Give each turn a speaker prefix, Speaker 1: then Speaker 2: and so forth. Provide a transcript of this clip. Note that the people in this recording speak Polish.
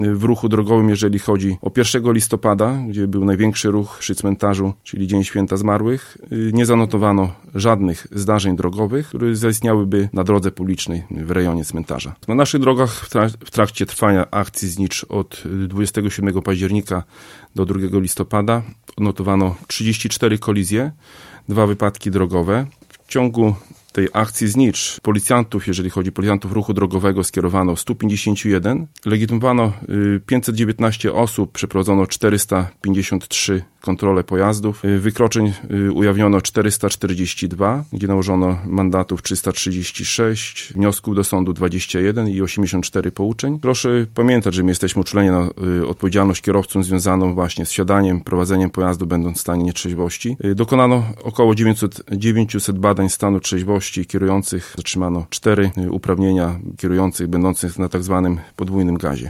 Speaker 1: w ruchu drogowym, jeżeli chodzi o 1 listopada, gdzie był największy ruch przy cmentarzu, czyli Dzień Święta Zmarłych. Nie zanotowano żadnych zdarzeń drogowych, które zaistniałyby na drodze publicznej w rejonie cmentarza. Na naszych drogach w trakcie trwania akcji Znicz od 27 października do 2 listopada odnotowano 34 kolizje, 2 wypadki drogowe. W ciągu tej akcji Znicz policjantów, jeżeli chodzi o policjantów ruchu drogowego, skierowano 151, legitymowano 519 osób, przeprowadzono 453 kontrole pojazdów, wykroczeń ujawniono 442, gdzie nałożono mandatów 336, wniosków do sądu 21 i 84 pouczeń. Proszę pamiętać, że my jesteśmy uczuleni na odpowiedzialność kierowców związaną właśnie z wsiadaniem, prowadzeniem pojazdu będąc w stanie nietrzeźwości. Dokonano około 900 badań stanu trzeźwości kierujących, zatrzymano 4 uprawnienia kierujących będących na tak zwanym podwójnym gazie.